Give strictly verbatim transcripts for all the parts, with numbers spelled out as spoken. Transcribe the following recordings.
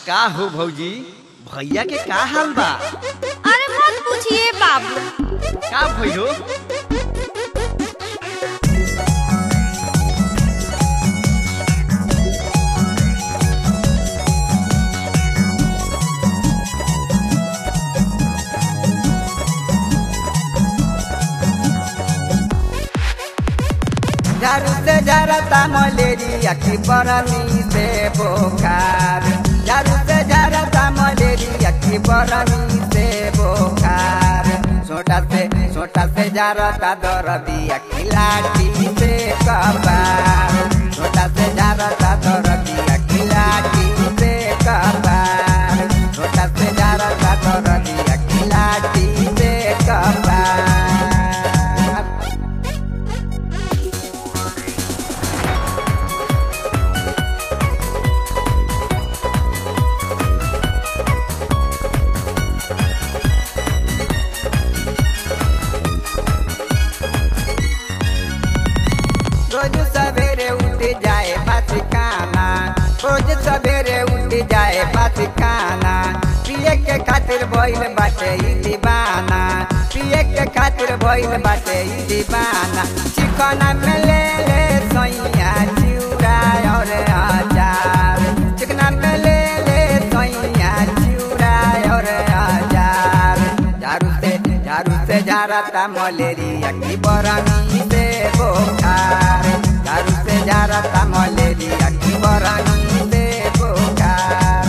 का हो भौजी भैया के का हाल बा? अरे मत पूछिए बाबू। का भइलो? झाड़ू से झरता मलेरिया की बरनी से बोखार। झाड़ू से झरता मलेरिया की बरनी से बोखार। छोटा से छोटा से झरता दर्दिया की लाठी से कबार। छोटा से झरता दर्दिया की लाठी से कबार। छोटा से झरता दर्दिया की लाठी से कबार। रोज सवेरे उठ जाए बासी खाना। रोज सवेरे उठ जाए बासी खाना। पिए के खातिर भइल बाटे ई दीवाना। पिए के खातिर भइल बाटे ई दीवाना। चिकना में ले ले सैया चिउरा और अचार। चिकना में ले ले सैया चिउरा और अचार। झाड़ू से झाड़ू से झरता मलेरिया की बरनी से बोखार। झाड़ू से झरता मलेरिया की बरनी से बोखार।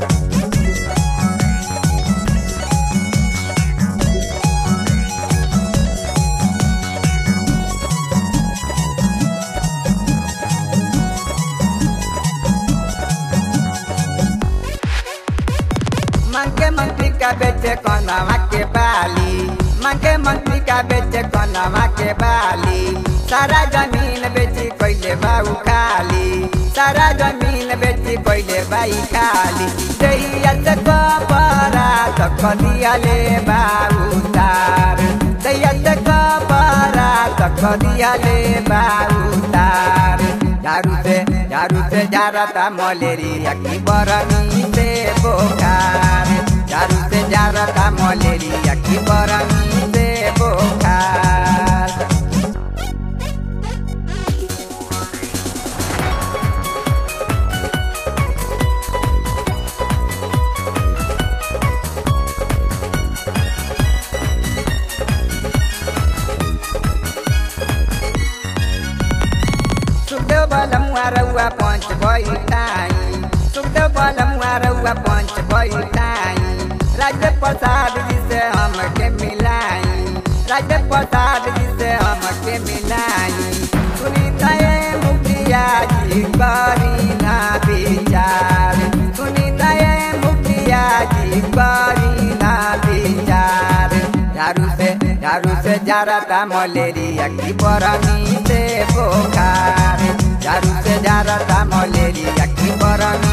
मंगे मंत्री का बेचे कनवा के बाली। मंगे मंत्री का बेचे कनवा के बाली। सारा जमीन बेची कोइले बाऊ खाली। सारा जमीन बेची कोइले बाई खाली। दैया से कपरा तो कदिया ले बाऊ तार। दैया से कपरा तो कदिया ले बाऊ तार। झाड़ू से झाड़ू से झरता मलेरिया की बरनी से बोखार। झाड़ू से झरता मलेरिया की बरनी से बोखार। सुखदेव बलमुआ रउआ पंच बैठाई। सुखदेव बलमुआ रउआ पंच बैठाई। राज्य प्रसाद जी से हमके मिलाई। राज्य प्रसाद जी से हमके मिलाई। सुनीता ये मुखिया जी करी ना विचार। सुनीता ये मुखिया जी करी ना विचार। झाड़ू से झाड़ू से झरता मलेरिया की बरनी से बोखार। झाड़ू से झरता मलेरिया की बरनी